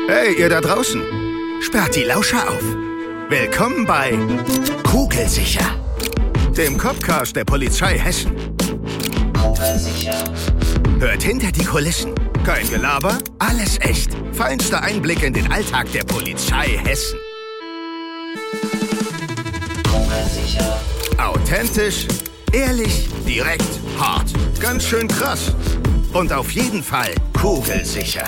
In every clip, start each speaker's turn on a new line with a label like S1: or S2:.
S1: Hey, ihr da draußen! Sperrt die Lauscher auf! Willkommen bei Kugelsicher, dem Copcast der Polizei Hessen. Kugelsicher. Hört hinter die Kulissen. Kein Gelaber, alles echt. Feinster Einblick in den Alltag der Polizei Hessen. Kugelsicher. Authentisch, ehrlich, direkt, hart. Ganz schön krass. Und auf jeden Fall kugelsicher.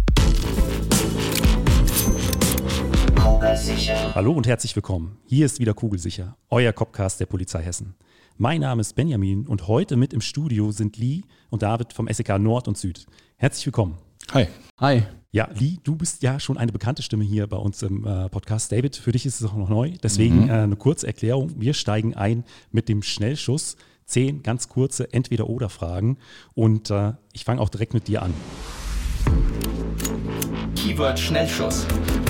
S2: Hallo und herzlich willkommen. Hier ist wieder Kugelsicher, euer Copcast der Polizei Hessen. Mein Name ist Benjamin und heute mit im Studio sind Lee und David vom SEK Nord und Süd. Herzlich willkommen.
S3: Hi.
S4: Hi.
S2: Ja, Lee, du bist ja schon eine bekannte Stimme hier bei uns im Podcast. David, für dich ist es auch noch neu. Deswegen eine kurze Erklärung. Wir steigen ein mit dem Schnellschuss. 10 ganz kurze Entweder-Oder-Fragen. Und ich fange auch direkt mit dir an.
S5: Keyword Schnellschuss.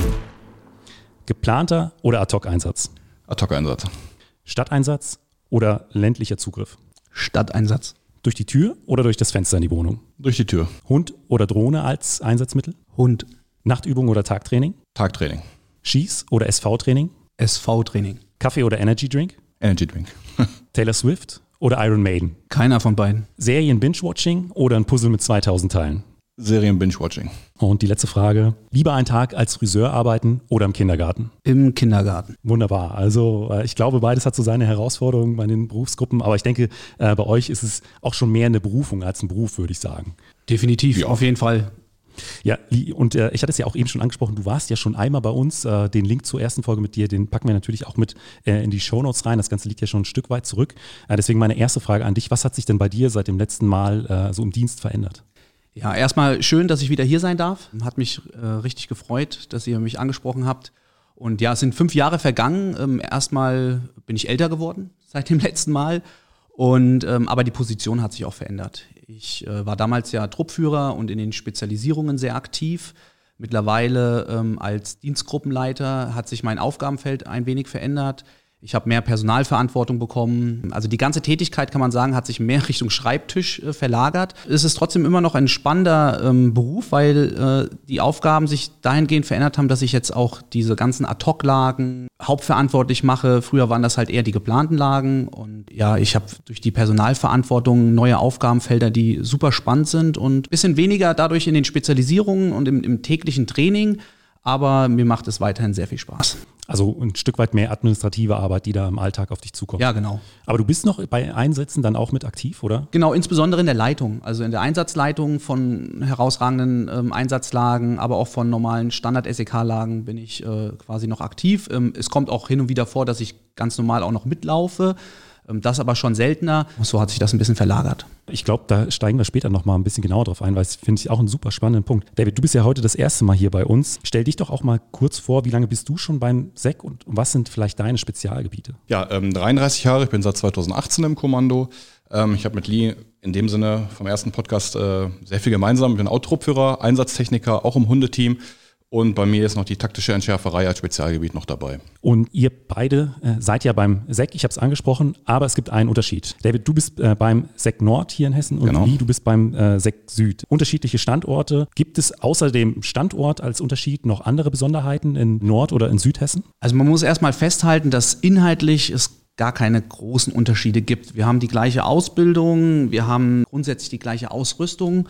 S2: Geplanter oder Ad-Hoc-Einsatz?
S3: Ad-Hoc-Einsatz.
S2: Stadteinsatz oder ländlicher Zugriff?
S4: Stadteinsatz.
S2: Durch die Tür oder durch das Fenster in die Wohnung?
S3: Durch die Tür.
S2: Hund oder Drohne als Einsatzmittel?
S4: Hund.
S2: Nachtübung oder Tagtraining?
S3: Tagtraining.
S2: Schieß- oder SV-Training?
S4: SV-Training.
S2: Kaffee oder Energy Drink?
S3: Energy Drink.
S2: Taylor Swift oder Iron Maiden?
S4: Keiner von beiden.
S2: Serien-Binge-Watching oder ein Puzzle mit 2000 Teilen?
S3: Serien-Binge-Watching.
S2: Und die letzte Frage, lieber einen Tag als Friseur arbeiten oder im Kindergarten?
S4: Im Kindergarten.
S2: Wunderbar, also ich glaube, beides hat so seine Herausforderungen bei den Berufsgruppen, aber ich denke, bei euch ist es auch schon mehr eine Berufung als ein Beruf, würde ich sagen.
S4: Definitiv,
S3: Ja.
S4: auf jeden Fall.
S2: Ja, und ich hatte es ja auch eben schon angesprochen, du warst ja schon einmal bei uns, den Link zur ersten Folge mit dir, den packen wir natürlich auch mit in die Shownotes rein, das Ganze liegt ja schon ein Stück weit zurück. Deswegen meine erste Frage an dich, was hat sich denn bei dir seit dem letzten Mal so im Dienst verändert?
S4: Ja, erstmal schön, dass ich wieder hier sein darf. Hat mich richtig gefreut, dass ihr mich angesprochen habt. Und ja, es sind 5 Jahre vergangen. Erstmal bin ich älter geworden seit dem letzten Mal. Und aber die Position hat sich auch verändert. Ich war damals ja Truppführer und in den Spezialisierungen sehr aktiv. Mittlerweile als Dienstgruppenleiter hat sich mein Aufgabenfeld ein wenig verändert. Ich habe mehr Personalverantwortung bekommen. Also die ganze Tätigkeit, kann man sagen, hat sich mehr Richtung Schreibtisch verlagert. Es ist trotzdem immer noch ein spannender Beruf, weil die Aufgaben sich dahingehend verändert haben, dass ich jetzt auch diese ganzen Ad-Hoc-Lagen hauptverantwortlich mache. Früher waren das halt eher die geplanten Lagen. Und ja, ich habe durch die Personalverantwortung neue Aufgabenfelder, die super spannend sind und ein bisschen weniger dadurch in den Spezialisierungen und im täglichen Training. Aber mir macht es weiterhin sehr viel Spaß.
S2: Also ein Stück weit mehr administrative Arbeit, die da im Alltag auf dich zukommt.
S4: Ja, genau.
S2: Aber du bist noch bei Einsätzen dann auch mit aktiv, oder?
S4: Genau, insbesondere in der Leitung, also in der Einsatzleitung von herausragenden Einsatzlagen, aber auch von normalen Standard-SEK-Lagen bin ich quasi noch aktiv. Es kommt auch hin und wieder vor, dass ich ganz normal auch noch mitlaufe. Das aber schon seltener. So hat sich das ein bisschen verlagert.
S2: Ich glaube, da steigen wir später noch mal ein bisschen genauer drauf ein, weil es finde ich auch einen super spannenden Punkt. David, du bist ja heute das erste Mal hier bei uns. Stell dich doch auch mal kurz vor, wie lange bist du schon beim SEK und was sind vielleicht deine Spezialgebiete?
S3: Ja, 33 Jahre, ich bin seit 2018 im Kommando. Ich habe mit Lee in dem Sinne vom ersten Podcast sehr viel gemeinsam. Ich bin auch Truppführer, Einsatztechniker, auch im Hundeteam. Und bei mir ist noch die taktische Entschärferei als Spezialgebiet noch dabei.
S2: Und ihr beide seid ja beim SEK, ich habe es angesprochen, aber es gibt einen Unterschied. David, du bist beim SEK Nord hier in Hessen und
S3: Genau.
S2: Lee, du bist beim SEK Süd. Unterschiedliche Standorte. Gibt es außer dem Standort als Unterschied noch andere Besonderheiten in Nord- oder in Südhessen?
S4: Also man muss erstmal festhalten, dass inhaltlich es gar keine großen Unterschiede gibt. Wir haben die gleiche Ausbildung, wir haben grundsätzlich die gleiche Ausrüstung.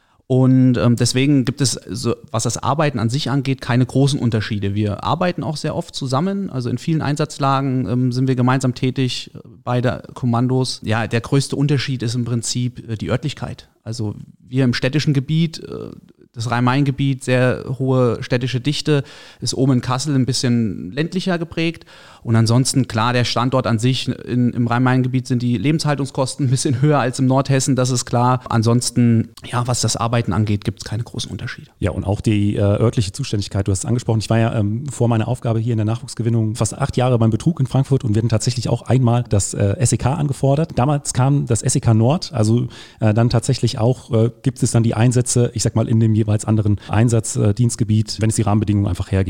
S4: Und deswegen gibt es, was das Arbeiten an sich angeht, keine großen Unterschiede. Wir arbeiten auch sehr oft zusammen. Also in vielen Einsatzlagen sind wir gemeinsam tätig, beide Kommandos. Ja, der größte Unterschied ist im Prinzip die Örtlichkeit. Also wir im städtischen Gebiet, das Rhein-Main-Gebiet, sehr hohe städtische Dichte, ist oben in Kassel ein bisschen ländlicher geprägt. Und ansonsten, klar, der Standort an sich, im Rhein-Main-Gebiet sind die Lebenshaltungskosten ein bisschen höher als im Nordhessen, das ist klar. Ansonsten, ja, was das Arbeiten angeht, gibt es keine großen Unterschiede.
S2: Ja, und auch die örtliche Zuständigkeit, du hast es angesprochen. Ich war ja vor meiner Aufgabe hier in der Nachwuchsgewinnung fast 8 Jahre beim Betrug in Frankfurt und wir hatten tatsächlich auch einmal das SEK angefordert. Damals kam das SEK Nord, also dann tatsächlich auch gibt es dann die Einsätze, ich sag mal in dem jeweils anderen Einsatzdienstgebiet, wenn es die Rahmenbedingungen einfach hergeben.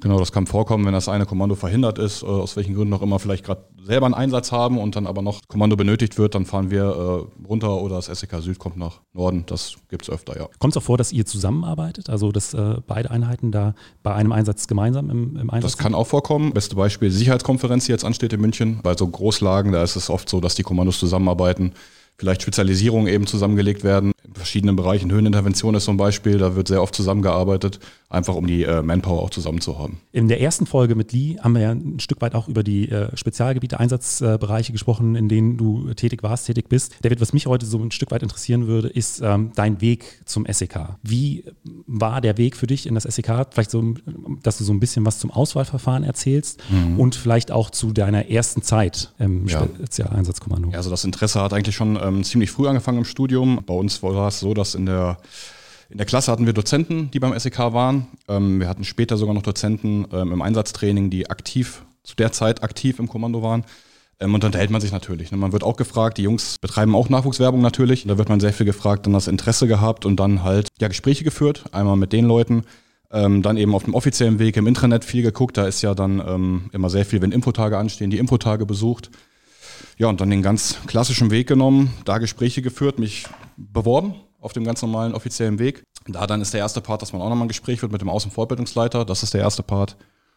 S3: Genau, das kann vorkommen, wenn das eine Kommando verhindert ist, aus welchen Gründen auch immer, vielleicht gerade selber einen Einsatz haben und dann aber noch Kommando benötigt wird, dann fahren wir runter oder das SEK Süd kommt nach Norden. Das gibt es öfter, ja.
S2: Kommt es auch vor, dass ihr zusammenarbeitet, also dass beide Einheiten da bei einem Einsatz gemeinsam im Einsatz
S3: Das kann auch vorkommen. Beste Beispiel Sicherheitskonferenz, die jetzt ansteht in München. Bei so Großlagen, da ist es oft so, dass die Kommandos zusammenarbeiten. Vielleicht Spezialisierungen eben zusammengelegt werden. In verschiedenen Bereichen, Höhenintervention ist so ein Beispiel, da wird sehr oft zusammengearbeitet, einfach um die Manpower auch zusammen zu haben.
S2: In der ersten Folge mit Lee haben wir ja ein Stück weit auch über die Spezialgebiete, Einsatzbereiche gesprochen, in denen du tätig bist. David, was mich heute so ein Stück weit interessieren würde, ist dein Weg zum SEK. Wie war der Weg für dich in das SEK? Vielleicht so, dass du so ein bisschen was zum Auswahlverfahren erzählst und vielleicht auch zu deiner ersten Zeit im Spezialeinsatzkommando.
S3: Ja, also das Interesse hat eigentlich schon ziemlich früh angefangen im Studium. Bei uns war es so, dass in der Klasse hatten wir Dozenten, die beim SEK waren. Wir hatten später sogar noch Dozenten im Einsatztraining, die zu der Zeit aktiv im Kommando waren. Und dann unterhält man sich natürlich. Man wird auch gefragt, die Jungs betreiben auch Nachwuchswerbung natürlich. Da wird man sehr viel gefragt, dann das Interesse gehabt und dann halt Gespräche geführt. Einmal mit den Leuten, dann eben auf dem offiziellen Weg im Intranet viel geguckt. Da ist ja dann immer sehr viel, wenn Infotage anstehen, die Infotage besucht. Ja, und dann den ganz klassischen Weg genommen, da Gespräche geführt, mich beworben auf dem ganz normalen offiziellen Weg. Da dann ist der erste Part, dass man auch nochmal ein Gespräch führt mit dem Außen- und Fortbildungsleiter. Das ist der erste Part.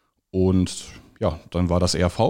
S3: Und ja, dann war das ERV.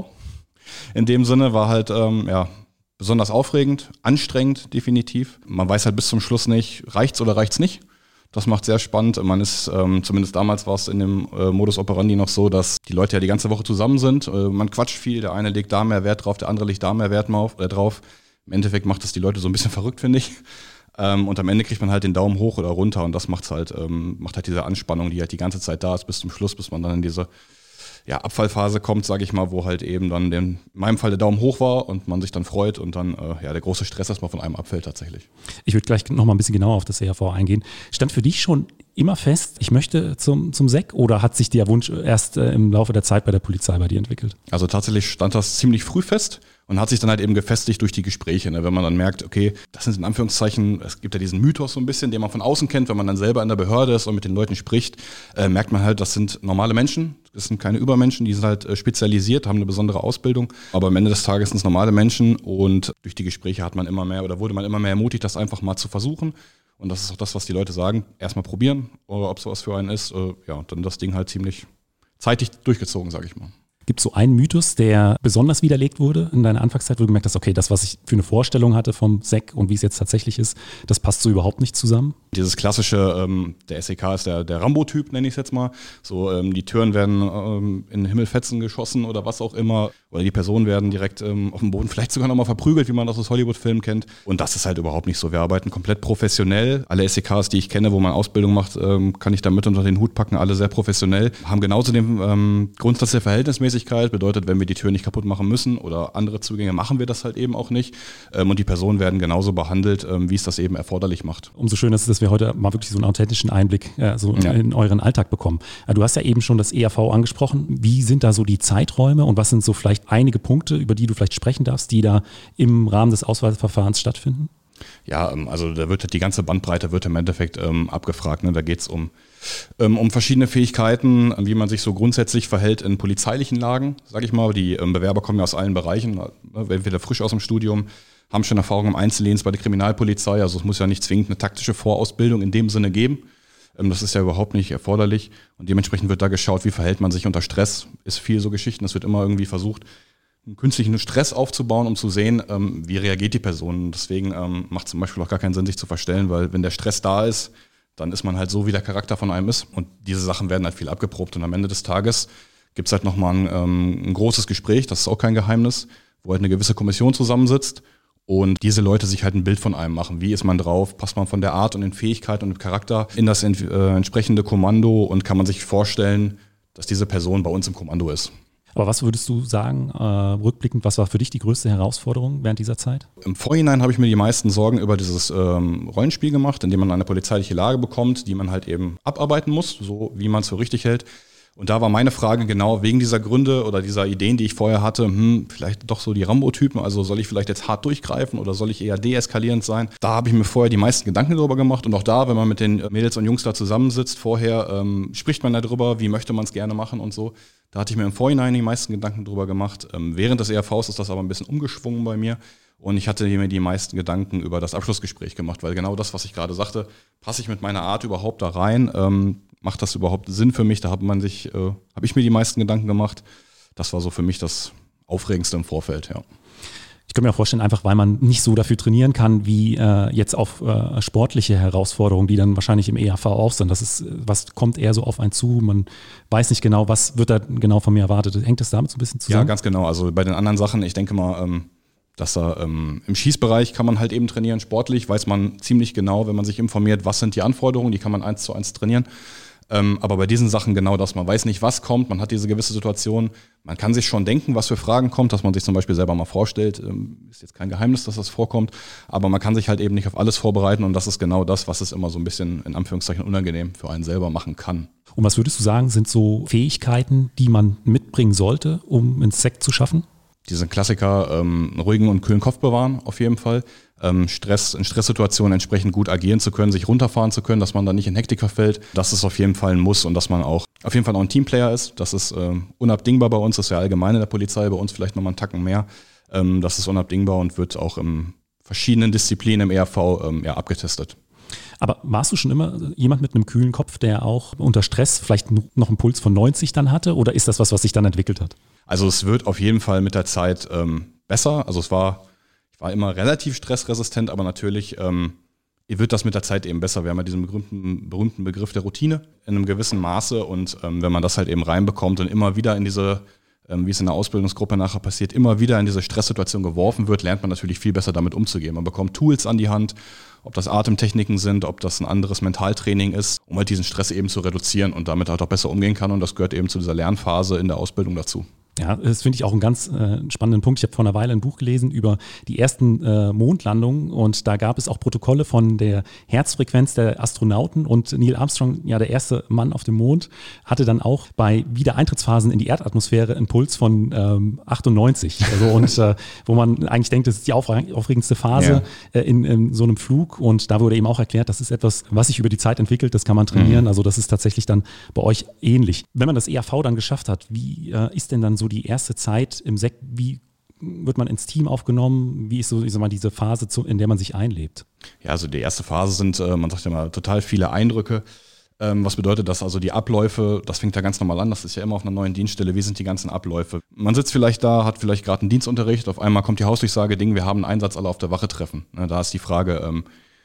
S3: In dem Sinne war halt besonders aufregend, anstrengend definitiv. Man weiß halt bis zum Schluss nicht, reicht's oder reicht's nicht. Das macht sehr spannend. Man ist, zumindest damals war es in dem Modus operandi noch so, dass die Leute ja die ganze Woche zusammen sind. Man quatscht viel, der eine legt da mehr Wert drauf, der andere legt da mehr Wert drauf. Im Endeffekt macht das die Leute so ein bisschen verrückt, finde ich. Und am Ende kriegt man halt den Daumen hoch oder runter und das macht halt diese Anspannung, die halt die ganze Zeit da ist bis zum Schluss, bis man dann in diese Abfallphase kommt, sage ich mal, wo halt eben dann in meinem Fall der Daumen hoch war und man sich dann freut und dann der große Stress erstmal von einem abfällt tatsächlich.
S2: Ich würde gleich noch mal ein bisschen genauer auf das ERV eingehen. Stand für dich schon immer fest, ich möchte zum SEK oder hat sich der Wunsch erst im Laufe der Zeit bei der Polizei bei dir entwickelt?
S3: Also tatsächlich stand das ziemlich früh fest und hat sich dann halt eben gefestigt durch die Gespräche, ne? Wenn man dann merkt, okay, das sind in Anführungszeichen, es gibt ja diesen Mythos so ein bisschen, den man von außen kennt, wenn man dann selber in der Behörde ist und mit den Leuten spricht, merkt man halt, das sind normale Menschen, das sind keine Übermenschen, die sind halt spezialisiert, haben eine besondere Ausbildung, aber am Ende des Tages sind es normale Menschen und durch die Gespräche wurde man immer mehr ermutigt, das einfach mal zu versuchen. Und das ist auch das, was die Leute sagen. Erstmal probieren, oder ob sowas für einen ist. Und dann das Ding halt ziemlich zeitig durchgezogen, sage ich mal.
S2: Gibt es so einen Mythos, der besonders widerlegt wurde in deiner Anfangszeit, wo du gemerkt hast, okay, das, was ich für eine Vorstellung hatte vom SEK und wie es jetzt tatsächlich ist, das passt so überhaupt nicht zusammen?
S3: Dieses klassische, der SEK ist der Rambo-Typ, nenne ich es jetzt mal. So, die Türen werden in Himmelfetzen geschossen oder was auch immer. Oder die Personen werden direkt auf dem Boden vielleicht sogar nochmal verprügelt, wie man das aus Hollywood-Filmen kennt. Und das ist halt überhaupt nicht so. Wir arbeiten komplett professionell. Alle SEKs, die ich kenne, wo man Ausbildung macht, kann ich damit unter den Hut packen. Alle sehr professionell. Haben genauso den Grundsatz der Verhältnismäßigkeit. Bedeutet, wenn wir die Tür nicht kaputt machen müssen oder andere Zugänge, machen wir das halt eben auch nicht. Und die Personen werden genauso behandelt, wie es das eben erforderlich macht.
S2: Umso schöner ist es, dass wir heute mal wirklich so einen authentischen Einblick in euren Alltag bekommen. Du hast ja eben schon das ERV angesprochen. Wie sind da so die Zeiträume und was sind so vielleicht einige Punkte, über die du vielleicht sprechen darfst, die da im Rahmen des Auswahlverfahrens stattfinden?
S3: Ja, also da wird die ganze Bandbreite wird im Endeffekt abgefragt. Ne? Da geht es um verschiedene Fähigkeiten, wie man sich so grundsätzlich verhält in polizeilichen Lagen, sage ich mal. Die Bewerber kommen ja aus allen Bereichen, entweder frisch aus dem Studium, haben schon Erfahrung im Einzeldienst bei der Kriminalpolizei. Also es muss ja nicht zwingend eine taktische Vorausbildung in dem Sinne geben. Das ist ja überhaupt nicht erforderlich. Und dementsprechend wird da geschaut, wie verhält man sich unter Stress. Ist viel so Geschichten, es wird immer irgendwie versucht, einen künstlichen Stress aufzubauen, um zu sehen, wie reagiert die Person. Deswegen macht es zum Beispiel auch gar keinen Sinn, sich zu verstellen, weil wenn der Stress da ist, dann ist man halt so, wie der Charakter von einem ist. Und diese Sachen werden halt viel abgeprobt. Und am Ende des Tages gibt es halt nochmal ein großes Gespräch, das ist auch kein Geheimnis, wo halt eine gewisse Kommission zusammensitzt und diese Leute sich halt ein Bild von einem machen. Wie ist man drauf? Passt man von der Art und den Fähigkeiten und dem Charakter in das entsprechende Kommando und kann man sich vorstellen, dass diese Person bei uns im Kommando ist.
S2: Aber was würdest du sagen, rückblickend, was war für dich die größte Herausforderung während dieser Zeit?
S3: Im Vorhinein habe ich mir die meisten Sorgen über dieses Rollenspiel gemacht, in dem man eine polizeiliche Lage bekommt, die man halt eben abarbeiten muss, so wie man es für richtig hält. Und da war meine Frage genau wegen dieser Gründe oder dieser Ideen, die ich vorher hatte, vielleicht doch so die Rambo-Typen, also soll ich vielleicht jetzt hart durchgreifen oder soll ich eher deeskalierend sein? Da habe ich mir vorher die meisten Gedanken darüber gemacht und auch da, wenn man mit den Mädels und Jungs da zusammensitzt, vorher spricht man darüber, wie möchte man es gerne machen und so. Da hatte ich mir im Vorhinein die meisten Gedanken drüber gemacht. Während des ERVs ist das aber ein bisschen umgeschwungen bei mir. Und ich hatte mir die meisten Gedanken über das Abschlussgespräch gemacht, weil genau das, was ich gerade sagte, passe ich mit meiner Art überhaupt da rein? Macht das überhaupt Sinn für mich? Da habe ich mir die meisten Gedanken gemacht. Das war so für mich das Aufregendste im Vorfeld, ja.
S2: Ich kann mir auch vorstellen, einfach weil man nicht so dafür trainieren kann, wie jetzt auf sportliche Herausforderungen, die dann wahrscheinlich im ERV auch sind. Was kommt eher so auf einen zu? Man weiß nicht genau, was wird da genau von mir erwartet. Hängt das damit so ein bisschen zusammen?
S3: Ja, ganz genau. Also bei den anderen Sachen, ich denke mal, dass da im Schießbereich kann man halt eben trainieren. Sportlich weiß man ziemlich genau, wenn man sich informiert, was sind die Anforderungen, die kann man 1:1 trainieren. Aber bei diesen Sachen genau das, man weiß nicht, was kommt, man hat diese gewisse Situation, man kann sich schon denken, was für Fragen kommt, dass man sich zum Beispiel selber mal vorstellt, ist jetzt kein Geheimnis, dass das vorkommt, aber man kann sich halt eben nicht auf alles vorbereiten und das ist genau das, was es immer so ein bisschen in Anführungszeichen unangenehm für einen selber machen kann.
S2: Und was würdest du sagen, sind so Fähigkeiten, die man mitbringen sollte, um einen Sekt zu schaffen?
S3: Diesen Klassiker, einen ruhigen und kühlen Kopf bewahren, auf jeden Fall. In Stresssituationen entsprechend gut agieren zu können, sich runterfahren zu können, dass man da nicht in Hektik verfällt. Das ist auf jeden Fall ein Muss und dass man auch auf jeden Fall auch ein Teamplayer ist. Das ist unabdingbar bei uns, das ist ja allgemein in der Polizei, bei uns vielleicht nochmal einen Tacken mehr. Das ist unabdingbar und wird auch in verschiedenen Disziplinen im ERV abgetestet.
S2: Aber warst du schon immer jemand mit einem kühlen Kopf, der auch unter Stress vielleicht noch einen Puls von 90 dann hatte? Oder ist das was sich dann entwickelt hat?
S3: Also es wird auf jeden Fall mit der Zeit besser. Also ich war immer relativ stressresistent, aber natürlich wird das mit der Zeit eben besser. Wir haben ja diesen berühmten Begriff der Routine in einem gewissen Maße und wenn man das halt eben reinbekommt und immer wieder in diese, wie es in der Ausbildungsgruppe nachher passiert, immer wieder in diese Stresssituation geworfen wird, lernt man natürlich viel besser damit umzugehen. Man bekommt Tools an die Hand, ob das Atemtechniken sind, ob das ein anderes Mentaltraining ist, um halt diesen Stress eben zu reduzieren und damit halt auch besser umgehen kann und das gehört eben zu dieser Lernphase in der Ausbildung dazu.
S2: Ja, das finde ich auch einen ganz spannenden Punkt. Ich habe vor einer Weile ein Buch gelesen über die ersten Mondlandungen und da gab es auch Protokolle von der Herzfrequenz der Astronauten und Neil Armstrong, ja der erste Mann auf dem Mond, hatte dann auch bei Wiedereintrittsphasen in die Erdatmosphäre einen Puls von 98. Also und wo man eigentlich denkt, das ist die aufregendste Phase in so einem Flug und da wurde eben auch erklärt, das ist etwas, was sich über die Zeit entwickelt, das kann man trainieren. Also das ist tatsächlich dann bei euch ähnlich. Wenn man das ERV dann geschafft hat, wie ist denn dann so die erste Zeit im Sekt, wie wird man ins Team aufgenommen? Wie ist so, ich sag mal, diese Phase, in der man sich einlebt? Ja,
S3: also die erste Phase sind, man sagt ja mal, total viele Eindrücke. Was bedeutet das? Also die Abläufe, das fängt ja ganz normal an, das ist ja immer auf einer neuen Dienststelle. Wie sind die ganzen Abläufe? Man sitzt vielleicht da, hat vielleicht gerade einen Dienstunterricht, auf einmal kommt die Hausdurchsage, wir haben einen Einsatz, alle auf der Wache treffen. Da ist die Frage,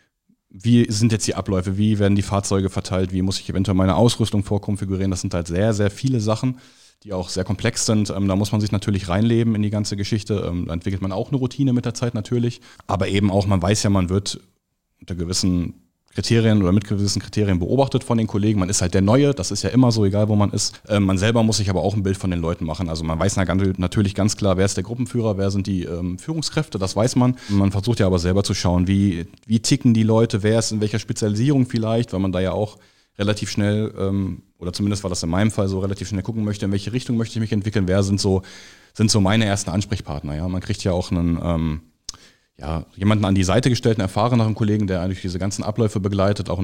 S3: wie sind jetzt die Abläufe? Wie werden die Fahrzeuge verteilt? Wie muss ich eventuell meine Ausrüstung vorkonfigurieren? Das sind halt sehr, sehr viele Sachen, die auch sehr komplex sind. Da muss man sich natürlich reinleben in die ganze Geschichte. Da entwickelt man auch eine Routine mit der Zeit natürlich. Aber eben auch, man weiß ja, man wird unter gewissen Kriterien oder mit gewissen Kriterien beobachtet von den Kollegen. Man ist halt der Neue, das ist ja immer so, egal wo man ist. Man selber muss sich aber auch ein Bild von den Leuten machen. Also man weiß natürlich ganz klar, wer ist der Gruppenführer, wer sind die Führungskräfte, das weiß man. Man versucht ja aber selber zu schauen, wie ticken die Leute, wer ist in welcher Spezialisierung vielleicht, weil man da ja auch relativ schnell, oder zumindest war das in meinem Fall so, relativ schnell gucken möchte, in welche Richtung möchte ich mich entwickeln, wer sind so meine ersten Ansprechpartner. Ja? Man kriegt ja auch jemanden an die Seite gestellt, einen erfahreneren Kollegen, der eigentlich diese ganzen Abläufe begleitet, auch in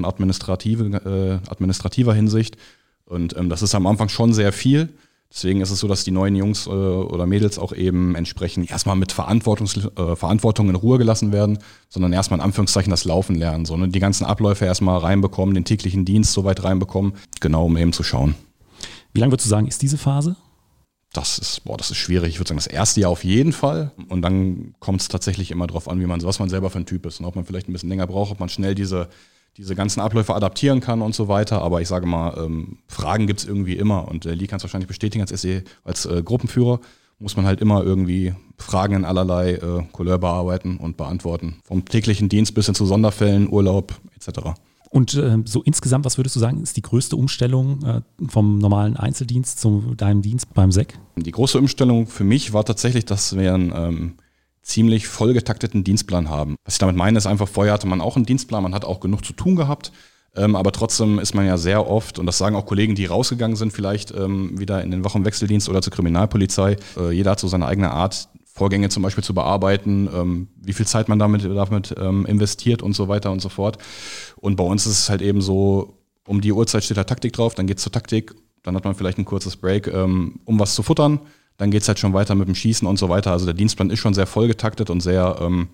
S3: administrativer Hinsicht. Und das ist am Anfang schon sehr viel. Deswegen ist es so, dass die neuen Jungs oder Mädels auch eben entsprechend erstmal mit Verantwortung in Ruhe gelassen werden, sondern erstmal in Anführungszeichen das Laufen lernen. So, ne? Die ganzen Abläufe erstmal reinbekommen, den täglichen Dienst soweit reinbekommen, genau, um eben zu schauen.
S2: Wie lange würdest du sagen, ist diese Phase?
S3: Das ist schwierig. Ich würde sagen, das erste Jahr auf jeden Fall. Und dann kommt es tatsächlich immer drauf an, was man selber für ein Typ ist. Und ob man vielleicht ein bisschen länger braucht, ob man schnell diese ganzen Abläufe adaptieren kann und so weiter. Aber ich sage mal, Fragen gibt es irgendwie immer. Und Lee kann es wahrscheinlich bestätigen als Gruppenführer, muss man halt immer irgendwie Fragen in allerlei Couleur bearbeiten und beantworten. Vom täglichen Dienst bis hin zu Sonderfällen, Urlaub etc.
S2: Und so insgesamt, was würdest du sagen, ist die größte Umstellung vom normalen Einzeldienst zu deinem Dienst beim SEC?
S3: Die große Umstellung für mich war tatsächlich, dass wir einen ziemlich vollgetakteten Dienstplan haben. Was ich damit meine, ist einfach, vorher hatte man auch einen Dienstplan, man hat auch genug zu tun gehabt. Aber trotzdem ist man ja sehr oft, und das sagen auch Kollegen, die rausgegangen sind, vielleicht wieder in den Wochenwechseldienst oder zur Kriminalpolizei. Jeder hat so seine eigene Art, Vorgänge zum Beispiel zu bearbeiten, wie viel Zeit man damit investiert und so weiter und so fort. Und bei uns ist es halt eben so, um die Uhrzeit steht da Taktik drauf, dann geht's zur Taktik, dann hat man vielleicht ein kurzes Break, um was zu futtern, dann geht's halt schon weiter mit dem Schießen und so weiter. Also der Dienstplan ist schon sehr vollgetaktet und sehr,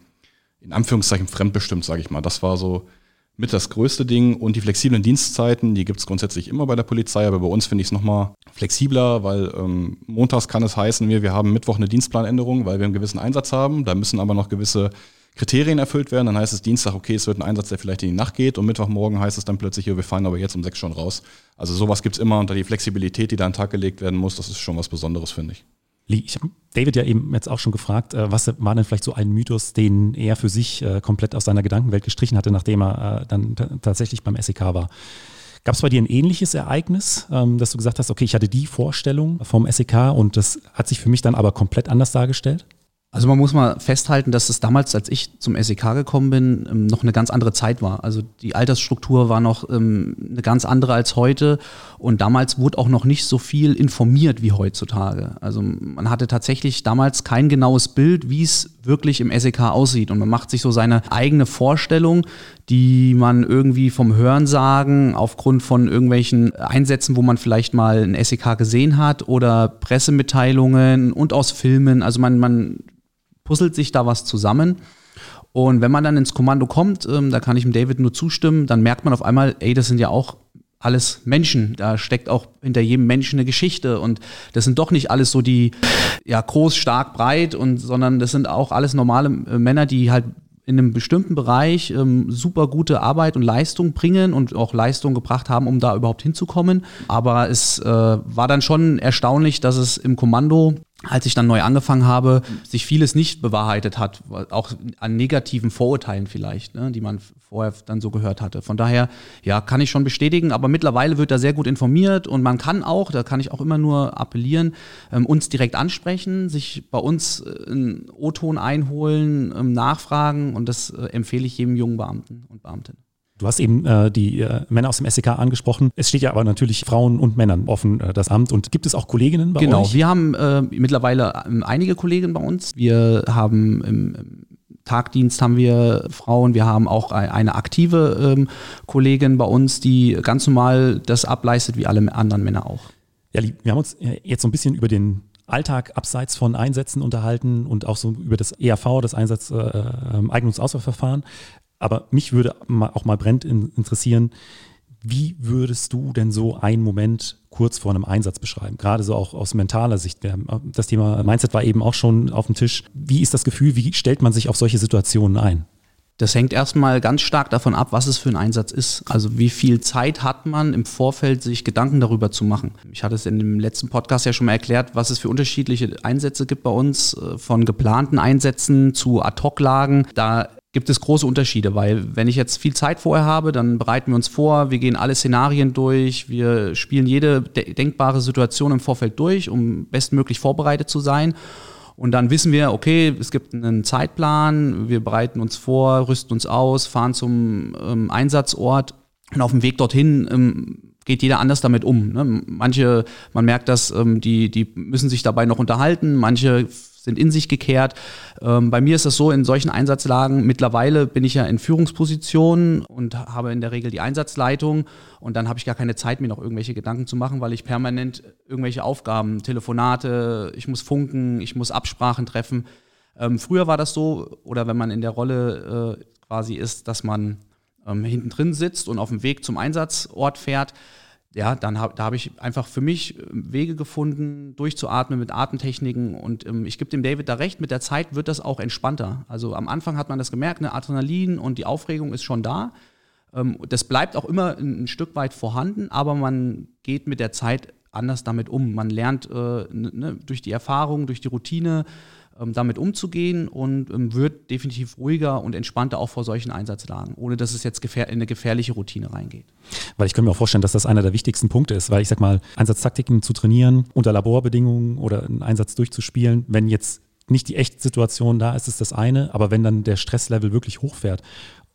S3: in Anführungszeichen, fremdbestimmt, sage ich mal. Das war so mit das größte Ding. Und die flexiblen Dienstzeiten, die gibt's grundsätzlich immer bei der Polizei, aber bei uns finde ich es nochmal flexibler, weil montags kann es heißen, wir haben Mittwoch eine Dienstplanänderung, weil wir einen gewissen Einsatz haben. Da müssen aber noch gewisse Kriterien erfüllt werden. Dann heißt es Dienstag, okay, es wird ein Einsatz, der vielleicht in die Nacht geht. Und Mittwochmorgen heißt es dann plötzlich, wir fahren aber jetzt um 6 schon raus. Also sowas gibt's immer. Und da die Flexibilität, die da an den Tag gelegt werden muss, das ist schon was Besonderes, finde ich.
S2: Lee, ich habe David ja eben jetzt auch schon gefragt, was war denn vielleicht so ein Mythos, den er für sich komplett aus seiner Gedankenwelt gestrichen hatte, nachdem er dann tatsächlich beim SEK war. Gab es bei dir ein ähnliches Ereignis, dass du gesagt hast, okay, ich hatte die Vorstellung vom SEK und das hat sich für mich dann aber komplett anders dargestellt?
S4: Also man muss mal festhalten, dass es damals, als ich zum SEK gekommen bin, noch eine ganz andere Zeit war. Also die Altersstruktur war noch eine ganz andere als heute und damals wurde auch noch nicht so viel informiert wie heutzutage. Also man hatte tatsächlich damals kein genaues Bild, wie es wirklich im SEK aussieht und man macht sich so seine eigene Vorstellung, die man irgendwie vom Hörensagen aufgrund von irgendwelchen Einsätzen, wo man vielleicht mal ein SEK gesehen hat oder Pressemitteilungen und aus Filmen, also man puzzelt sich da was zusammen und wenn man dann ins Kommando kommt, da kann ich dem David nur zustimmen, dann merkt man auf einmal, das sind ja auch alles Menschen, da steckt auch hinter jedem Menschen eine Geschichte und das sind doch nicht alles so die groß, stark, breit sondern das sind auch alles normale Männer, die halt in einem bestimmten Bereich super gute Arbeit und Leistung bringen und auch Leistung gebracht haben, um da überhaupt hinzukommen. Aber es war dann schon erstaunlich, dass es im Kommando, als ich dann neu angefangen habe, sich vieles nicht bewahrheitet hat, auch an negativen Vorurteilen vielleicht, ne, die man vorher dann so gehört hatte. Von daher, kann ich schon bestätigen, aber mittlerweile wird da sehr gut informiert und man kann auch, da kann ich auch immer nur appellieren, uns direkt ansprechen, sich bei uns einen O-Ton einholen, nachfragen und das empfehle ich jedem jungen Beamten und Beamtin.
S2: Du hast eben die Männer aus dem SEK angesprochen. Es steht ja aber natürlich Frauen und Männern offen, das Amt. Und gibt es auch Kolleginnen bei euch?
S4: Genau, wir haben mittlerweile einige Kolleginnen bei uns. Wir haben im Tagdienst haben wir Frauen. Wir haben auch eine aktive Kollegin bei uns, die ganz normal das ableistet, wie alle anderen Männer auch.
S2: Ja, wir haben uns jetzt so ein bisschen über den Alltag abseits von Einsätzen unterhalten und auch so über das EAV, das Eignungs- und Auswahlverfahren. Aber mich würde auch mal brennend interessieren, wie würdest du denn so einen Moment kurz vor einem Einsatz beschreiben? Gerade so auch aus mentaler Sicht. Das Thema Mindset war eben auch schon auf dem Tisch. Wie ist das Gefühl, wie stellt man sich auf solche Situationen ein?
S4: Das hängt erstmal ganz stark davon ab, was es für ein Einsatz ist. Also wie viel Zeit hat man im Vorfeld, sich Gedanken darüber zu machen. Ich hatte es in dem letzten Podcast ja schon mal erklärt, was es für unterschiedliche Einsätze gibt bei uns, von geplanten Einsätzen zu Ad-Hoc-Lagen. Da gibt es große Unterschiede, weil wenn ich jetzt viel Zeit vorher habe, dann bereiten wir uns vor, wir gehen alle Szenarien durch, wir spielen jede denkbare Situation im Vorfeld durch, um bestmöglich vorbereitet zu sein. Und dann wissen wir, okay, es gibt einen Zeitplan, wir bereiten uns vor, rüsten uns aus, fahren zum Einsatzort und auf dem Weg dorthin geht jeder anders damit um. Ne? Manche, man merkt das, die müssen sich dabei noch unterhalten, manche sind in sich gekehrt. Bei mir ist das so, in solchen Einsatzlagen, mittlerweile bin ich ja in Führungspositionen und habe in der Regel die Einsatzleitung und dann habe ich gar keine Zeit, mir noch irgendwelche Gedanken zu machen, weil ich permanent irgendwelche Aufgaben, Telefonate, ich muss funken, ich muss Absprachen treffen. Früher war das so, oder wenn man in der Rolle quasi ist, dass man hinten drin sitzt und auf dem Weg zum Einsatzort fährt, da habe ich einfach für mich Wege gefunden, durchzuatmen mit Atemtechniken und ich gebe dem David da recht, mit der Zeit wird das auch entspannter. Also am Anfang hat man das gemerkt, ne, Adrenalin und die Aufregung ist schon da. Das bleibt auch immer ein Stück weit vorhanden, aber man geht mit der Zeit anders damit um. Man lernt durch die Erfahrung, durch die Routine damit umzugehen und wird definitiv ruhiger und entspannter auch vor solchen Einsatzlagen, ohne dass es jetzt in eine gefährliche Routine reingeht.
S2: Weil ich könnte mir auch vorstellen, dass das einer der wichtigsten Punkte ist, weil ich sag mal, Einsatztaktiken zu trainieren, unter Laborbedingungen oder einen Einsatz durchzuspielen, wenn jetzt nicht die echte Situation da ist, ist das eine, aber wenn dann der Stresslevel wirklich hochfährt,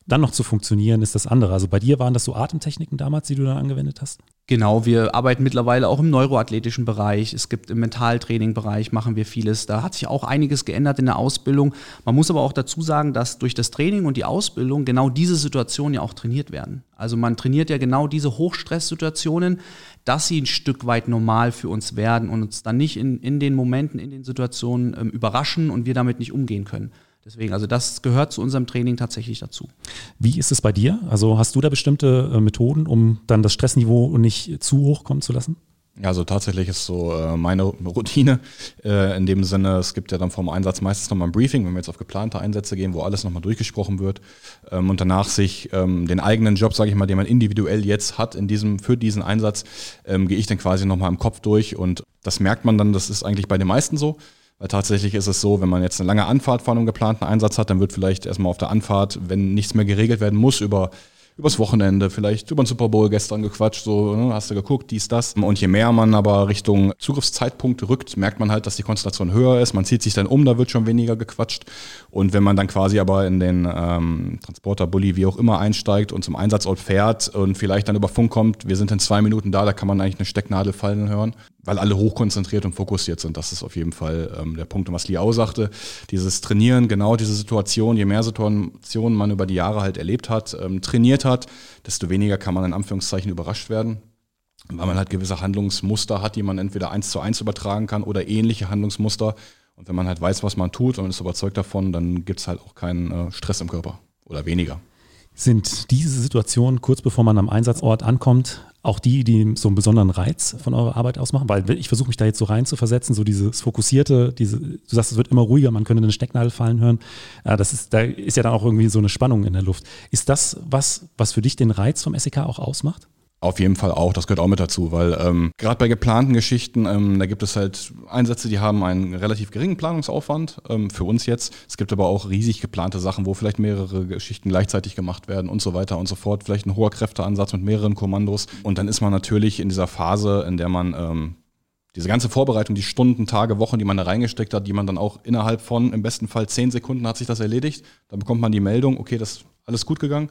S2: dann noch zu funktionieren, ist das andere. Also bei dir waren das so Atemtechniken damals, die du dann angewendet hast?
S4: Genau, wir arbeiten mittlerweile auch im neuroathletischen Bereich. Es gibt im Mentaltraining-Bereich, machen wir vieles. Da hat sich auch einiges geändert in der Ausbildung. Man muss aber auch dazu sagen, dass durch das Training und die Ausbildung genau diese Situationen ja auch trainiert werden. Also man trainiert ja genau diese Hochstresssituationen, dass sie ein Stück weit normal für uns werden und uns dann nicht in den Momenten, in den Situationen überraschen und wir damit nicht umgehen können. Deswegen, also das gehört zu unserem Training tatsächlich dazu.
S2: Wie ist es bei dir? Also hast du da bestimmte Methoden, um dann das Stressniveau nicht zu hoch kommen zu lassen?
S3: Ja, also tatsächlich ist so meine Routine in dem Sinne, es gibt ja dann vorm Einsatz meistens nochmal ein Briefing, wenn wir jetzt auf geplante Einsätze gehen, wo alles nochmal durchgesprochen wird und danach sich den eigenen Job, sage ich mal, den man individuell jetzt hat für diesen Einsatz, gehe ich dann quasi nochmal im Kopf durch und das merkt man dann, das ist eigentlich bei den meisten so. Weil tatsächlich ist es so, wenn man jetzt eine lange Anfahrt vor einem geplanten Einsatz hat, dann wird vielleicht erstmal auf der Anfahrt, wenn nichts mehr geregelt werden muss, übers Wochenende, vielleicht über den Super Bowl gestern gequatscht, so, ne, hast du geguckt, dies, das. Und je mehr man aber Richtung Zugriffszeitpunkt rückt, merkt man halt, dass die Konzentration höher ist. Man zieht sich dann um, da wird schon weniger gequatscht. Und wenn man dann quasi aber in den Transporter, Bulli, wie auch immer einsteigt und zum Einsatzort fährt und vielleicht dann über Funk kommt, wir sind in 2 Minuten da kann man eigentlich eine Stecknadel fallen hören, weil alle hochkonzentriert und fokussiert sind. Das ist auf jeden Fall der Punkt, was Lee auch sagte. Dieses Trainieren, genau diese Situation, je mehr Situationen man über die Jahre halt erlebt hat, trainiert hat, desto weniger kann man in Anführungszeichen überrascht werden, weil man halt gewisse Handlungsmuster hat, die man entweder 1:1 übertragen kann oder ähnliche Handlungsmuster. Und wenn man halt weiß, was man tut und ist überzeugt davon, dann gibt es halt auch keinen Stress im Körper oder weniger.
S2: Sind diese Situationen kurz bevor man am Einsatzort ankommt, auch die so einen besonderen Reiz von eurer Arbeit ausmachen? Weil ich versuche mich da jetzt so rein zu versetzen, so dieses Fokussierte, du sagst, es wird immer ruhiger, man könnte eine Stecknadel fallen hören. Da ist ja dann auch irgendwie so eine Spannung in der Luft. Ist das was für dich den Reiz vom SEK auch ausmacht?
S3: Auf jeden Fall auch, das gehört auch mit dazu, weil gerade bei geplanten Geschichten, da gibt es halt Einsätze, die haben einen relativ geringen Planungsaufwand, für uns jetzt. Es gibt aber auch riesig geplante Sachen, wo vielleicht mehrere Geschichten gleichzeitig gemacht werden und so weiter und so fort. Vielleicht ein hoher Kräfteansatz mit mehreren Kommandos. Und dann ist man natürlich in dieser Phase, in der man diese ganze Vorbereitung, die Stunden, Tage, Wochen, die man da reingesteckt hat, die man dann auch innerhalb von im besten Fall 10 Sekunden hat sich das erledigt. Dann bekommt man die Meldung, okay, das ist alles gut gegangen.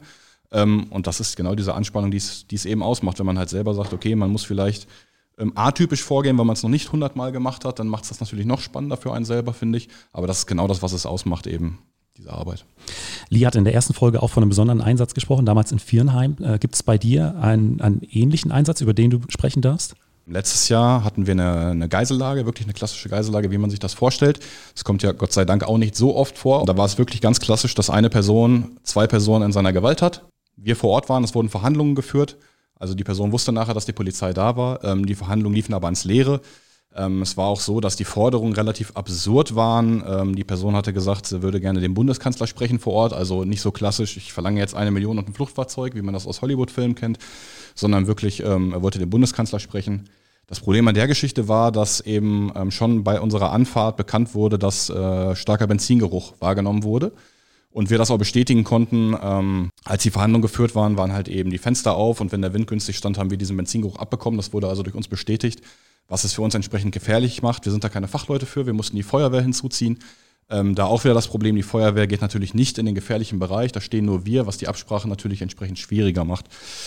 S3: Und das ist genau diese Anspannung, die es eben ausmacht, wenn man halt selber sagt, okay, man muss vielleicht atypisch vorgehen, weil man es noch nicht 100-mal gemacht hat, dann macht es das natürlich noch spannender für einen selber, finde ich. Aber das ist genau das, was es ausmacht, eben diese Arbeit.
S2: Lee hat in der ersten Folge auch von einem besonderen Einsatz gesprochen, damals in Viernheim. Gibt es bei dir einen ähnlichen Einsatz, über den du sprechen darfst?
S3: Letztes Jahr hatten wir eine Geisellage, wirklich eine klassische Geisellage, wie man sich das vorstellt. Das kommt ja Gott sei Dank auch nicht so oft vor. Da war es wirklich ganz klassisch, dass eine Person 2 Personen in seiner Gewalt hat. Wir vor Ort waren, es wurden Verhandlungen geführt. Also die Person wusste nachher, dass die Polizei da war. Die Verhandlungen liefen aber ans Leere. Es war auch so, dass die Forderungen relativ absurd waren. Die Person hatte gesagt, sie würde gerne den Bundeskanzler sprechen vor Ort. Also nicht so klassisch, ich verlange jetzt 1 Million und ein Fluchtfahrzeug, wie man das aus Hollywood-Filmen kennt, sondern wirklich, er wollte den Bundeskanzler sprechen. Das Problem an der Geschichte war, dass eben schon bei unserer Anfahrt bekannt wurde, dass starker Benzingeruch wahrgenommen wurde. Und wir das auch bestätigen konnten, als die Verhandlungen geführt waren halt eben die Fenster auf und wenn der Wind günstig stand, haben wir diesen Benzingeruch abbekommen. Das wurde also durch uns bestätigt, was es für uns entsprechend gefährlich macht. Wir sind da keine Fachleute für, wir mussten die Feuerwehr hinzuziehen. Da auch wieder das Problem, die Feuerwehr geht natürlich nicht in den gefährlichen Bereich, da stehen nur wir, was die Absprache natürlich entsprechend schwieriger macht.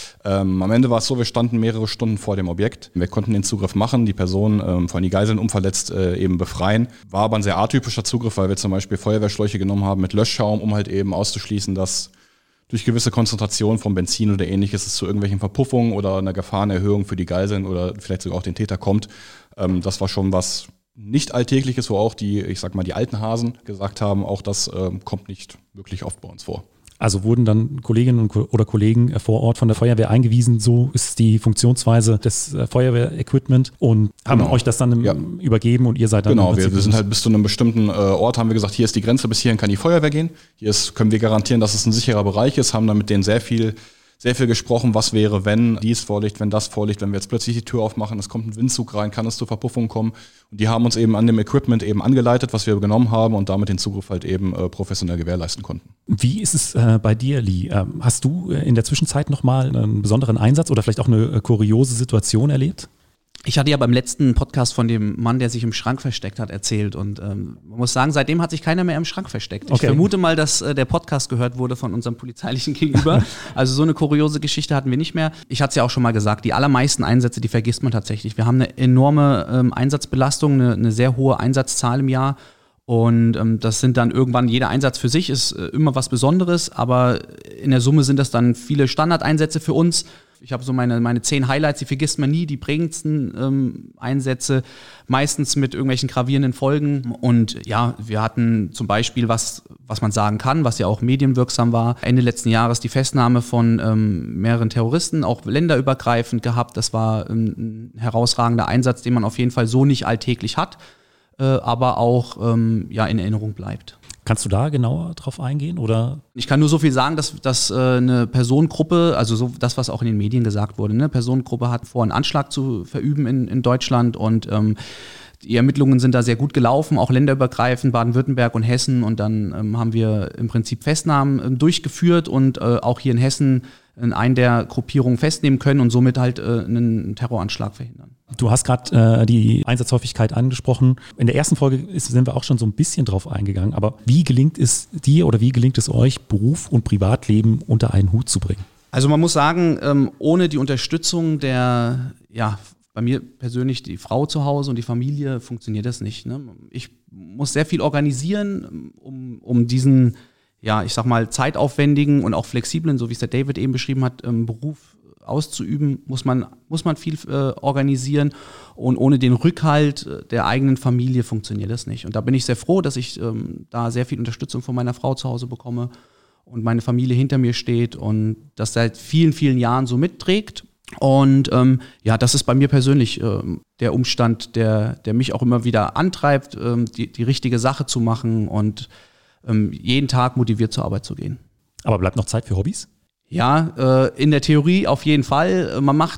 S3: Am Ende war es so, wir standen mehrere Stunden vor dem Objekt. Wir konnten den Zugriff machen, die Person, vor allem die Geiseln unverletzt, eben befreien. War aber ein sehr atypischer Zugriff, weil wir zum Beispiel Feuerwehrschläuche genommen haben mit Löschschaum, um halt eben auszuschließen, dass durch gewisse Konzentration von Benzin oder ähnliches es zu irgendwelchen Verpuffungen oder einer Gefahrenerhöhung für die Geiseln oder vielleicht sogar auch den Täter kommt. Das war schon was nicht Alltägliches, wo auch die alten Hasen gesagt haben, auch das kommt nicht wirklich oft bei uns vor.
S2: Also wurden dann Kolleginnen oder Kollegen vor Ort von der Feuerwehr eingewiesen, so ist die Funktionsweise des Feuerwehrequipment und haben euch das dann übergeben und ihr seid dann...
S3: Genau, wir sind halt bis zu einem bestimmten Ort, haben wir gesagt, hier ist die Grenze, bis hierhin kann die Feuerwehr gehen. Können wir garantieren, dass es ein sicherer Bereich ist, haben dann mit denen sehr viel gesprochen, was wäre, wenn dies vorliegt, wenn das vorliegt, wenn wir jetzt plötzlich die Tür aufmachen, es kommt ein Windzug rein, kann es zu Verpuffung kommen. Und die haben uns eben an dem Equipment eben angeleitet, was wir genommen haben und damit den Zugriff halt eben professionell gewährleisten konnten.
S2: Wie ist es bei dir, Lee? Hast du in der Zwischenzeit nochmal einen besonderen Einsatz oder vielleicht auch eine kuriose Situation erlebt?
S4: Ich hatte ja beim letzten Podcast von dem Mann, der sich im Schrank versteckt hat, erzählt und man muss sagen, seitdem hat sich keiner mehr im Schrank versteckt. Ich vermute mal, dass der Podcast gehört wurde von unserem polizeilichen Gegenüber. Also so eine kuriose Geschichte hatten wir nicht mehr. Ich hatte es ja auch schon mal gesagt, die allermeisten Einsätze, die vergisst man tatsächlich. Wir haben eine enorme Einsatzbelastung, eine sehr hohe Einsatzzahl im Jahr. Und das sind dann irgendwann, jeder Einsatz für sich ist immer was Besonderes, aber in der Summe sind das dann viele Standardeinsätze für uns. Ich habe so meine 10 Highlights, die vergisst man nie, die prägendsten Einsätze, meistens mit irgendwelchen gravierenden Folgen. Und ja, wir hatten zum Beispiel, was man sagen kann, was ja auch medienwirksam war, Ende letzten Jahres die Festnahme von mehreren Terroristen, auch länderübergreifend gehabt. Das war ein herausragender Einsatz, den man auf jeden Fall so nicht alltäglich hat, aber auch in Erinnerung bleibt.
S2: Kannst du da genauer drauf eingehen? Oder?
S4: Ich kann nur so viel sagen, dass eine Personengruppe, also so das, was auch in den Medien gesagt wurde, eine Personengruppe hat vor, einen Anschlag zu verüben in Deutschland und die Ermittlungen sind da sehr gut gelaufen, auch länderübergreifend, Baden-Württemberg und Hessen. Und dann haben wir im Prinzip Festnahmen durchgeführt und auch hier in Hessen einen der Gruppierungen festnehmen können und somit halt einen Terroranschlag verhindern.
S2: Du hast gerade die Einsatzhäufigkeit angesprochen. In der ersten Folge sind wir auch schon so ein bisschen drauf eingegangen. Aber wie gelingt es dir oder wie gelingt es euch, Beruf und Privatleben unter einen Hut zu bringen?
S4: Also man muss sagen, ohne die Unterstützung bei mir persönlich die Frau zu Hause und die Familie funktioniert das nicht. Ne? Ich muss sehr viel organisieren, um diesen, ich sag mal, zeitaufwendigen und auch flexiblen, so wie es der David eben beschrieben hat, Beruf auszuüben, muss man viel organisieren und ohne den Rückhalt der eigenen Familie funktioniert das nicht. Und da bin ich sehr froh, dass ich da sehr viel Unterstützung von meiner Frau zu Hause bekomme und meine Familie hinter mir steht und das seit vielen, vielen Jahren so mitträgt. Und das ist bei mir persönlich der Umstand, der mich auch immer wieder antreibt, die richtige Sache zu machen und jeden Tag motiviert zur Arbeit zu gehen.
S2: Aber bleibt noch Zeit für Hobbys?
S4: Ja, in der Theorie auf jeden Fall.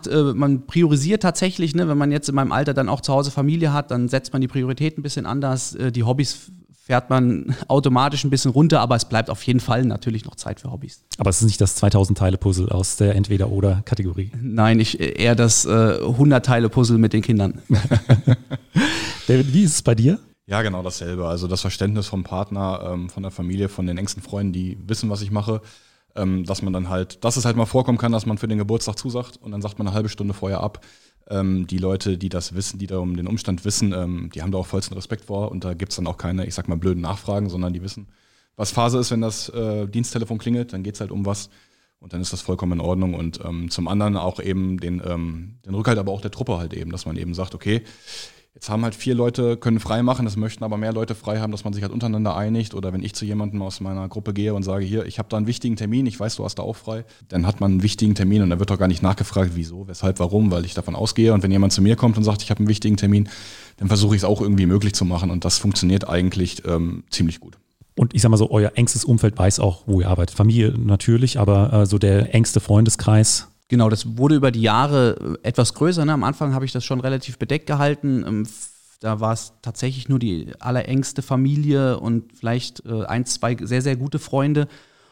S4: Man priorisiert tatsächlich, ne, wenn man jetzt in meinem Alter dann auch zu Hause Familie hat, dann setzt man die Prioritäten ein bisschen anders. Die Hobbys fährt man automatisch ein bisschen runter, aber es bleibt auf jeden Fall natürlich noch Zeit für Hobbys.
S2: Aber es ist nicht das 2000-Teile-Puzzle aus der Entweder-Oder-Kategorie?
S4: Nein, eher das 100-Teile-Puzzle mit den Kindern.
S2: David, wie ist es bei dir?
S3: Ja, genau dasselbe. Also das Verständnis vom Partner, von der Familie, von den engsten Freunden, die wissen, was ich mache, dass es halt mal vorkommen kann, dass man für den Geburtstag zusagt und dann sagt man eine halbe Stunde vorher ab. Die Leute, die das wissen, die da um den Umstand wissen, die haben da auch vollsten Respekt vor und da gibt's dann auch keine, ich sag mal, blöden Nachfragen, sondern die wissen, was Phase ist, wenn das Diensttelefon klingelt, dann geht's halt um was und dann ist das vollkommen in Ordnung und zum anderen auch eben den Rückhalt aber auch der Truppe halt eben, dass man eben sagt, okay, jetzt haben halt 4 Leute, können frei machen, es möchten aber mehr Leute frei haben, dass man sich halt untereinander einigt. Oder wenn ich zu jemandem aus meiner Gruppe gehe und sage, hier, ich habe da einen wichtigen Termin, ich weiß, du hast da auch frei, dann hat man einen wichtigen Termin und dann wird doch gar nicht nachgefragt, wieso, weshalb, warum, weil ich davon ausgehe. Und wenn jemand zu mir kommt und sagt, ich habe einen wichtigen Termin, dann versuche ich es auch irgendwie möglich zu machen. Und das funktioniert eigentlich ziemlich gut.
S2: Und ich sag mal so, euer engstes Umfeld weiß auch, wo ihr arbeitet. Familie natürlich, aber so der engste Freundeskreis.
S4: Genau, das wurde über die Jahre etwas größer. Ne? Am Anfang habe ich das schon relativ bedeckt gehalten. Da war es tatsächlich nur die allerengste Familie und vielleicht 1, 2 sehr, sehr gute Freunde.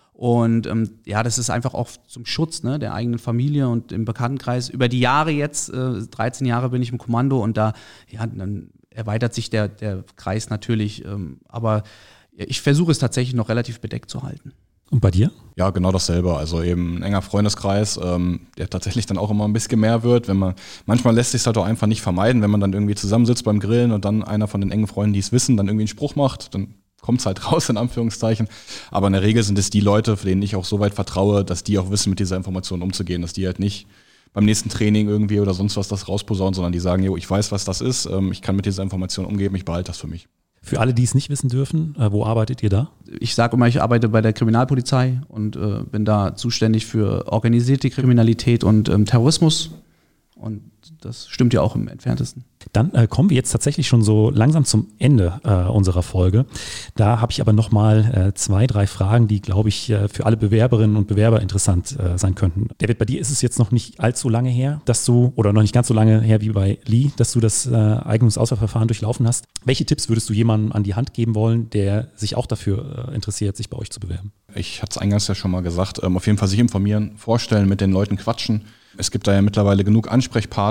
S4: Und das ist einfach auch zum Schutz der eigenen Familie und im Bekanntenkreis. Über die Jahre jetzt, 13 Jahre bin ich im Kommando und dann erweitert sich der Kreis natürlich. Aber ich versuche es tatsächlich noch relativ bedeckt zu halten.
S2: Und bei dir?
S3: Ja, genau dasselbe. Also eben ein enger Freundeskreis, der tatsächlich dann auch immer ein bisschen mehr wird. Manchmal lässt sich es halt auch einfach nicht vermeiden, wenn man dann irgendwie zusammensitzt beim Grillen und dann einer von den engen Freunden, die es wissen, dann irgendwie einen Spruch macht, dann kommt es halt raus, in Anführungszeichen. Aber in der Regel sind es die Leute, denen ich auch so weit vertraue, dass die auch wissen, mit dieser Information umzugehen, dass die halt nicht beim nächsten Training irgendwie oder sonst was das rausposaunen, sondern die sagen, jo, ich weiß, was das ist, ich kann mit dieser Information umgehen, ich behalte das für mich.
S2: Für alle, die es nicht wissen dürfen, wo arbeitet ihr da?
S4: Ich sage immer, ich arbeite bei der Kriminalpolizei und bin da zuständig für organisierte Kriminalität und Terrorismus. Und das stimmt ja auch im Entferntesten.
S2: Dann kommen wir jetzt tatsächlich schon so langsam zum Ende unserer Folge. Da habe ich aber nochmal 2, 3 Fragen, die, glaube ich, für alle Bewerberinnen und Bewerber interessant sein könnten. David, bei dir ist es jetzt noch nicht allzu lange her, oder noch nicht ganz so lange her wie bei Lee, dass du das Eignungsauswahlverfahren durchlaufen hast. Welche Tipps würdest du jemandem an die Hand geben wollen, der sich auch dafür interessiert, sich bei euch zu bewerben?
S3: Ich hatte es eingangs ja schon mal gesagt, auf jeden Fall sich informieren, vorstellen, mit den Leuten quatschen. Es gibt da ja mittlerweile genug Ansprechpartner,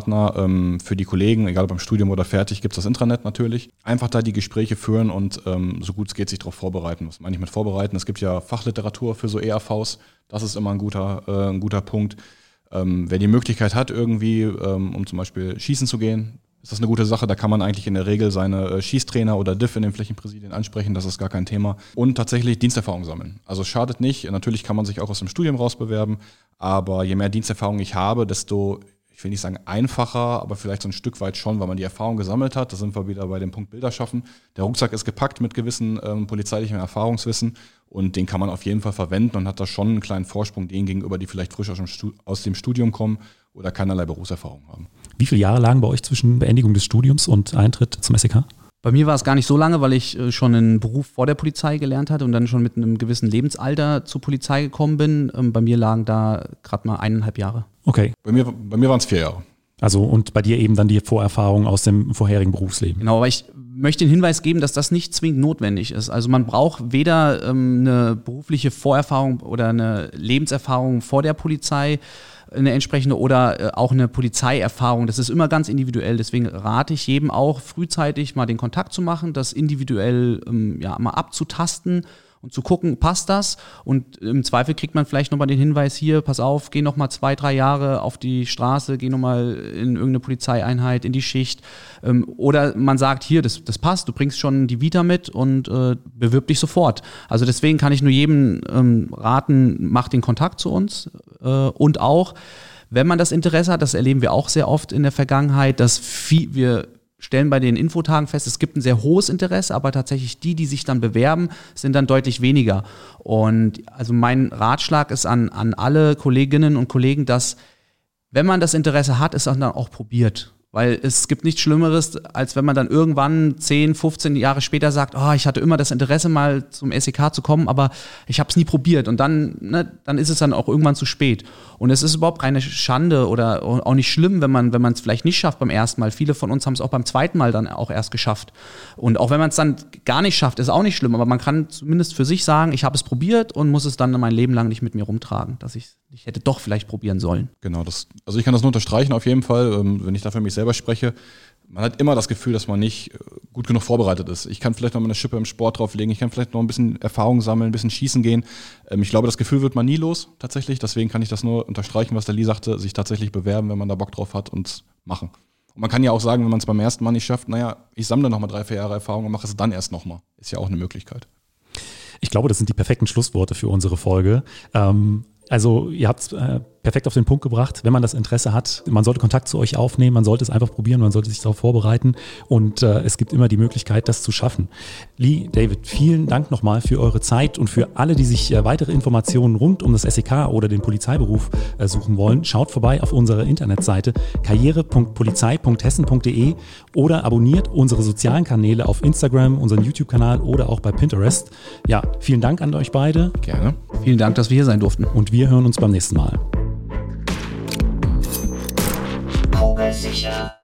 S3: Ansprechpartner für die Kollegen, egal ob beim Studium oder fertig, gibt es das Intranet natürlich. Einfach da die Gespräche führen und so gut es geht sich darauf vorbereiten. Was meine ich mit vorbereiten? Es gibt ja Fachliteratur für so ERVs, das ist immer ein guter Punkt. Wer die Möglichkeit hat, irgendwie, um zum Beispiel schießen zu gehen, ist das eine gute Sache. Da kann man eigentlich in der Regel seine Schießtrainer oder Diff in den Flächenpräsidien ansprechen, das ist gar kein Thema. Und tatsächlich Diensterfahrung sammeln. Also es schadet nicht, natürlich kann man sich auch aus dem Studium rausbewerben, aber je mehr Diensterfahrung ich habe, desto, ich will nicht sagen einfacher, aber vielleicht so ein Stück weit schon, weil man die Erfahrung gesammelt hat. Da sind wir wieder bei dem Punkt Bilder schaffen. Der Rucksack ist gepackt mit gewissen polizeilichem Erfahrungswissen und den kann man auf jeden Fall verwenden und hat da schon einen kleinen Vorsprung denen gegenüber, die vielleicht frisch aus dem Studium kommen oder keinerlei Berufserfahrung haben.
S2: Wie viele Jahre lagen bei euch zwischen Beendigung des Studiums und Eintritt zum SEK?
S4: Bei mir war es gar nicht so lange, weil ich schon einen Beruf vor der Polizei gelernt hatte und dann schon mit einem gewissen Lebensalter zur Polizei gekommen bin. Bei mir lagen da gerade mal 1,5 Jahre.
S2: Okay.
S3: Bei mir waren es 4 Jahre.
S2: Also und bei dir eben dann die Vorerfahrung aus dem vorherigen Berufsleben.
S4: Genau, aber ich möchte den Hinweis geben, dass das nicht zwingend notwendig ist. Also man braucht weder eine berufliche Vorerfahrung oder eine Lebenserfahrung vor der Polizei, eine entsprechende oder auch eine Polizeierfahrung. Das ist immer ganz individuell. Deswegen rate ich jedem auch, frühzeitig mal den Kontakt zu machen, das individuell mal abzutasten und zu gucken, passt das? Und im Zweifel kriegt man vielleicht nochmal den Hinweis hier, pass auf, geh nochmal 2-3 Jahre auf die Straße, geh nochmal in irgendeine Polizeieinheit, in die Schicht. Oder man sagt, hier, das passt, du bringst schon die Vita mit und bewirb dich sofort. Also deswegen kann ich nur jedem raten, mach den Kontakt zu uns und auch, wenn man das Interesse hat, das erleben wir auch sehr oft in der Vergangenheit, dass wir stellen bei den Infotagen fest, es gibt ein sehr hohes Interesse, aber tatsächlich die sich dann bewerben, sind dann deutlich weniger. Und also mein Ratschlag ist an alle Kolleginnen und Kollegen, dass, wenn man das Interesse hat, es dann auch probiert. Weil es gibt nichts Schlimmeres, als wenn man dann irgendwann 10, 15 Jahre später sagt, ich hatte immer das Interesse, mal zum SEK zu kommen, aber ich habe es nie probiert. Und dann ist es dann auch irgendwann zu spät. Und es ist überhaupt keine Schande oder auch nicht schlimm, wenn man es vielleicht nicht schafft beim ersten Mal. Viele von uns haben es auch beim zweiten Mal dann auch erst geschafft. Und auch wenn man es dann gar nicht schafft, ist auch nicht schlimm. Aber man kann zumindest für sich sagen, ich habe es probiert und muss es dann mein Leben lang nicht mit mir rumtragen, dass ich hätte doch vielleicht probieren sollen.
S3: Genau, also ich kann das nur unterstreichen auf jeden Fall, wenn ich da für mich selber spreche. Man hat immer das Gefühl, dass man nicht gut genug vorbereitet ist. Ich kann vielleicht noch mal eine Schippe im Sport drauflegen, ich kann vielleicht noch ein bisschen Erfahrung sammeln, ein bisschen schießen gehen. Ich glaube, das Gefühl wird man nie los, tatsächlich. Deswegen kann ich das nur unterstreichen, was der Lee sagte, sich tatsächlich bewerben, wenn man da Bock drauf hat und machen. Und man kann ja auch sagen, wenn man es beim ersten Mal nicht schafft, ich sammle noch mal 3-4 Jahre Erfahrung und mache es dann erst noch mal. Ist ja auch eine Möglichkeit.
S2: Ich glaube, das sind die perfekten Schlussworte für unsere Folge. Also ihr habt es perfekt auf den Punkt gebracht. Wenn man das Interesse hat, man sollte Kontakt zu euch aufnehmen, man sollte es einfach probieren, man sollte sich darauf vorbereiten und es gibt immer die Möglichkeit, das zu schaffen. Lee, David, vielen Dank nochmal für eure Zeit und für alle, die sich weitere Informationen rund um das SEK oder den Polizeiberuf suchen wollen. Schaut vorbei auf unserer Internetseite karriere.polizei.hessen.de oder abonniert unsere sozialen Kanäle auf Instagram, unseren YouTube-Kanal oder auch bei Pinterest. Ja, vielen Dank an euch beide.
S3: Gerne.
S4: Vielen Dank, dass wir hier sein durften.
S2: Und wir hören uns beim nächsten Mal.
S5: Kugelsicher.